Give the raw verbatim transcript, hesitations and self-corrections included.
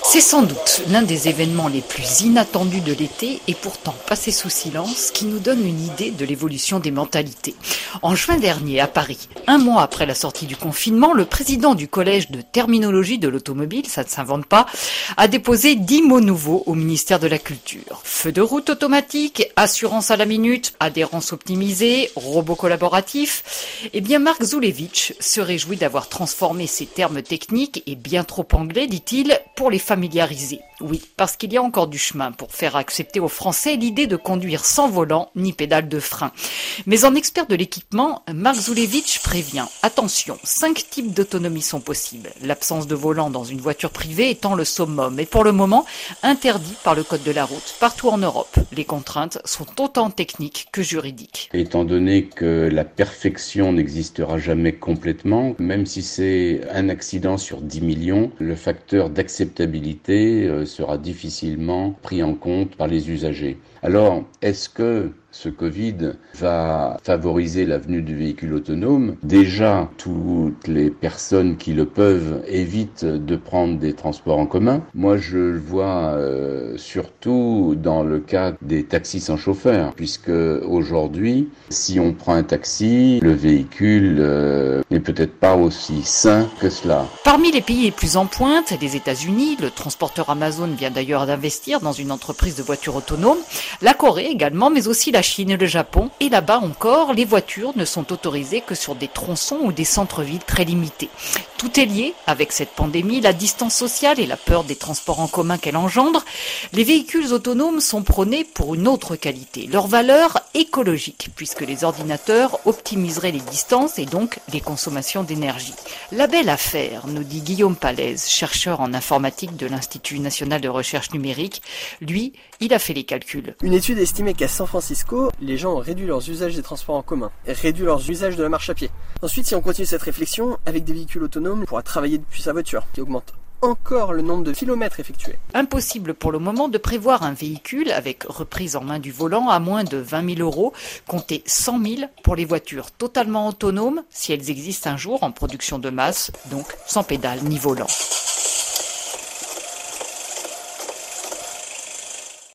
C'est sans doute l'un des événements les plus inattendus de l'été et pourtant passé sous silence qui nous donne une idée de l'évolution des mentalités. En juin dernier, à Paris, un mois après la sortie du confinement, le président du collège de terminologie de l'automobile, ça ne s'invente pas, a déposé dix mots nouveaux au ministère de la Culture. Feu de route automatique, assurance à la minute, adhérence optimisée, robot collaboratif. Eh bien, Marc Zoulevitch se réjouit d'avoir transformé ces termes techniques et bien trop anglais, dit-il, pour les familiariser. Oui, parce qu'il y a encore du chemin pour faire accepter aux Français l'idée de conduire sans volant ni pédale de frein. Mais en expert de l'équipement, Marc Zoulevitch prévient. Attention, cinq types d'autonomie sont possibles. L'absence de volant dans une voiture privée étant le summum. Et pour le moment, interdit par le code de la route. Partout en Europe, les contraintes sont autant techniques que juridiques. Étant donné que la perfection n'existera jamais complètement, même si c'est un accident sur dix millions, le facteur d'acceptabilité euh, sera difficilement pris en compte par les usagers. Alors, est-ce que ce Covid va favoriser la venue du véhicule autonome? Déjà, toutes les personnes qui le peuvent évitent de prendre des transports en commun. Moi, je le vois euh, surtout dans le cas des taxis sans chauffeur, puisque aujourd'hui, si on prend un taxi, le véhicule euh, n'est peut-être pas aussi sain que cela. Parmi les pays les plus en pointe, les États-Unis, le transporteur Amazon vient d'ailleurs d'investir dans une entreprise de voitures autonomes, la Corée également, mais aussi la Chine et le Japon. Et là-bas encore, les voitures ne sont autorisées que sur des tronçons ou des centres-villes très limités. Tout est lié avec cette pandémie, la distance sociale et la peur des transports en commun qu'elle engendre. Les véhicules autonomes sont prônés pour une autre qualité, leur valeur écologique, puisque les ordinateurs optimiseraient les distances et donc les consommations d'énergie. La belle affaire, nous dit Guillaume Palaise, chercheur en informatique de l'Institut national de recherche numérique. Lui, il a fait les calculs. Une étude estimait qu'à San Francisco, les gens ont réduit leurs usages des transports en commun et réduit leurs usages de la marche à pied. Ensuite, si on continue cette réflexion, avec des véhicules autonomes, on pourra travailler depuis sa voiture, qui augmente encore le nombre de kilomètres effectués. Impossible pour le moment de prévoir un véhicule avec reprise en main du volant à moins de vingt mille euros, comptez cent mille pour les voitures totalement autonomes si elles existent un jour en production de masse, donc sans pédale ni volant.